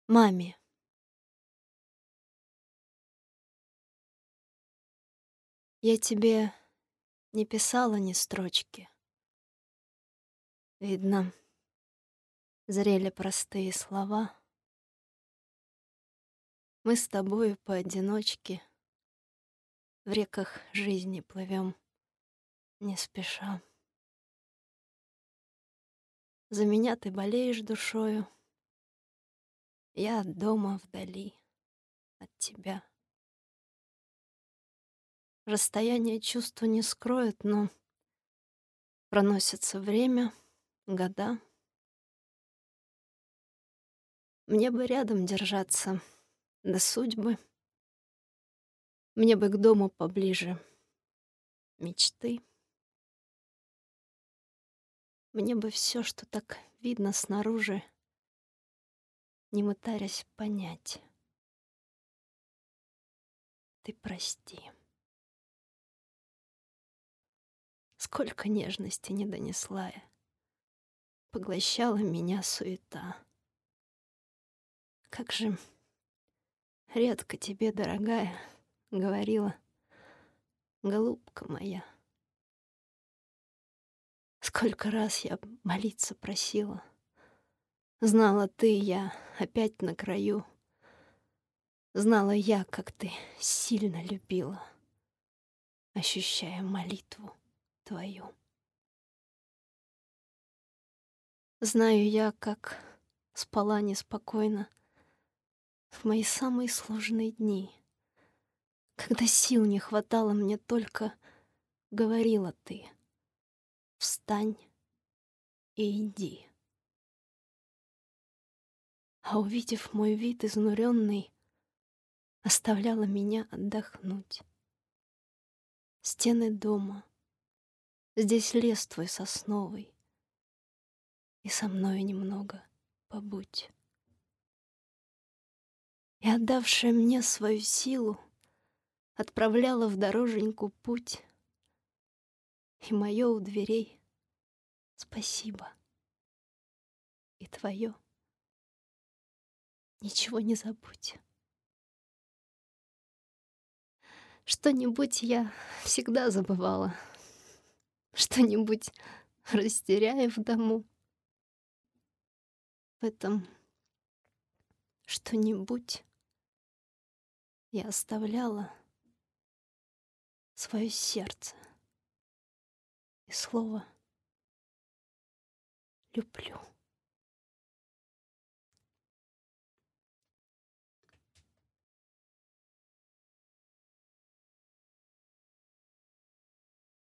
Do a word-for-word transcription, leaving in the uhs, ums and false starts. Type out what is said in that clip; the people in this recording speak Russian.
Маме. Я тебе не писала ни строчки. Видно, зрели простые слова. Мы с тобою поодиночке в реках жизни плывем не спеша. За меня ты болеешь душою, я от дома вдали от тебя. Расстояние чувства не скроет, но проносится время, года. Мне бы рядом держаться до судьбы, мне бы к дому поближе мечты. Мне бы все, что так видно снаружи, не мытарясь понять. Ты прости. Сколько нежности не донесла я, поглощала меня суета. Как же редко тебе, дорогая, говорила, голубка моя. Сколько раз я молиться просила. Знала ты, я опять на краю. Знала я, как ты сильно любила, ощущая молитву твою. Знаю я, как спала неспокойно в мои самые сложные дни, когда сил не хватало мне, только говорила ты: встань и иди. А увидев мой вид изнуренный, оставляла меня отдохнуть. Стены дома, здесь лес твой сосновый, и со мною немного побудь. И, отдавшая мне свою силу, отправляла в дороженьку путь. И мое у дверей спасибо, и твое ничего не забудь. Что-нибудь я всегда забывала, что-нибудь растеряя в дому. В этом что-нибудь я оставляла свое сердце и слово люблю.